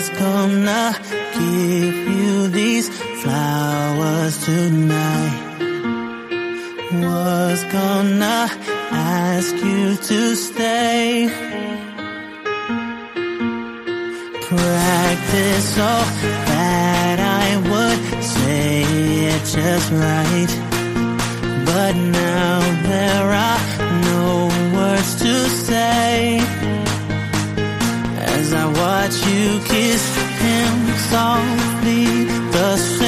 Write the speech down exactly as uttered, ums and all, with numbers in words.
was gonna give you these flowers tonight. Was gonna ask you to stay. Practice so that I would say it just right. But now there are no words to say. As I watch you kiss him softly, the